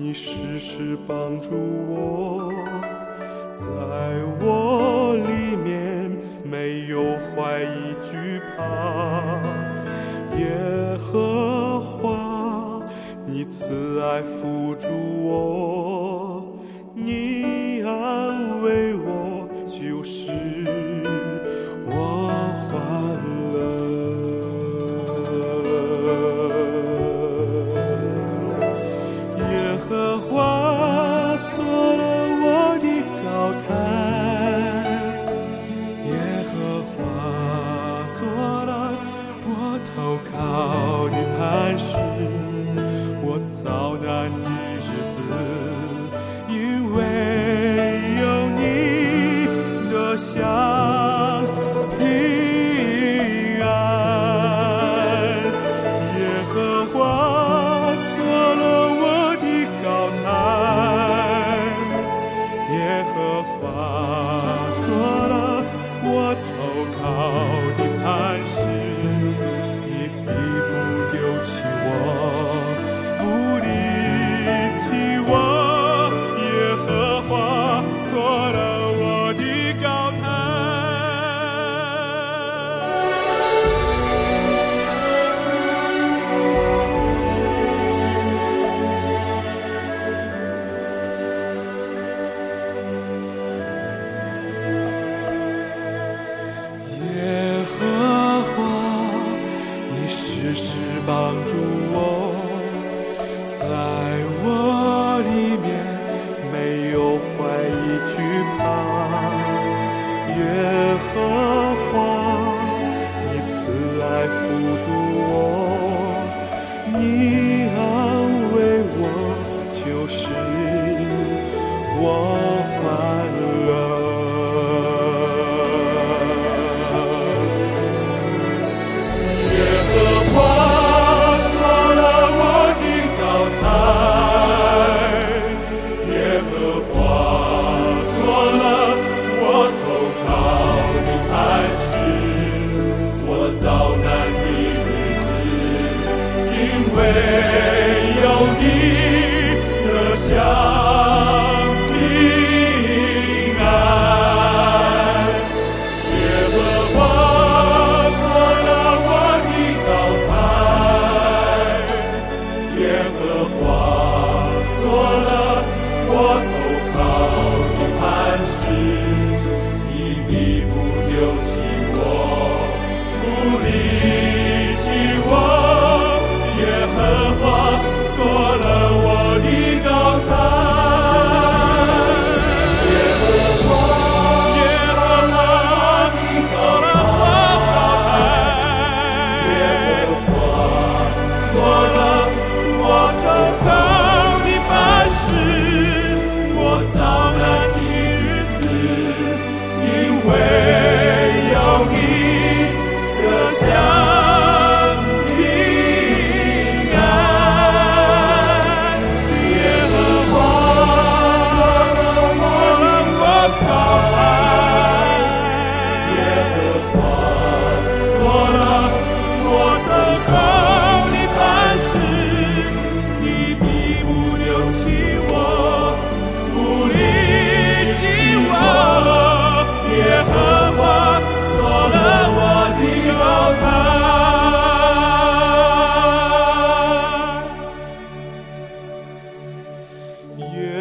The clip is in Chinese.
你时时帮助我，在我里面没有怀疑惧怕。耶和华，你慈爱扶助我，你安慰我，就是我欢乐。耶和华做了我的高台，耶和华做了我投靠的磐石。我遭难的日子，因为有你得享平安。耶和华做了我的高台，耶和华做了我投靠的磐石。你必不丢弃我，不离弃我。耶和华做了我的高台。耶和华，你时时帮助我，在我里面没有怀疑惧怕。耶和华，你慈爱扶助我，你安慰我，就是我欢乐。耶和华做了我的高台，耶和华做了我投靠的磐石。我遭难的日子，因为有你得享平安。耶和华做了我的高台，耶和华做了我投靠的磐石。你必不丢弃我，不离弃我。耶和华做了我的高台。耶和华，耶和华，你做了我高台。耶和华做了我投靠的磐石。我遭难的日子，因为有你得享平安。耶和华做了我高台，耶和华做了我投靠的磐石。你必不丢弃我，不离弃我。耶和华做了我的高台。耶